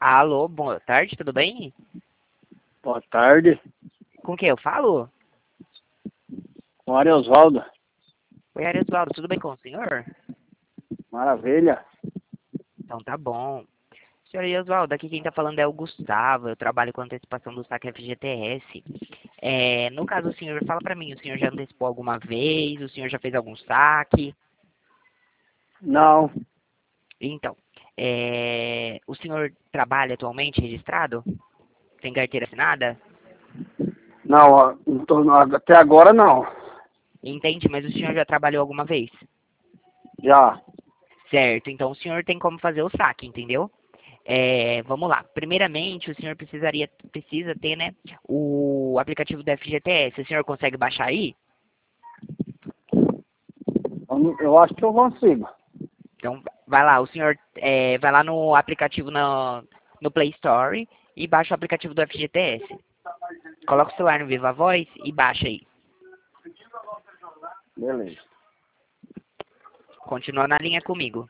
Alô, boa tarde, tudo bem? Boa tarde, Com quem eu falo? com o Ariosvaldo. Oi, Aresvaldo, tudo bem com o senhor? Maravilha. Então tá bom. Senhor Aresvaldo, aqui quem tá falando é o Gustavo, eu trabalho com antecipação do saque FGTS. No caso, o senhor, fala pra mim, o senhor já antecipou alguma vez? O senhor já fez algum saque? Não, Então, o senhor trabalha atualmente registrado? Tem carteira assinada? não, até agora não. Entende, mas o senhor já trabalhou alguma vez? Já. Certo, então o senhor tem como fazer o saque, entendeu? Vamos lá. Primeiramente, o senhor precisa ter, né, o aplicativo do FGTS. O senhor consegue baixar aí? Eu acho que eu consigo. Então, vai lá, o senhor vai lá no aplicativo no Play Store e baixa o aplicativo do FGTS. Coloca o celular no Viva Voz e baixa aí. Beleza. Continua na linha comigo.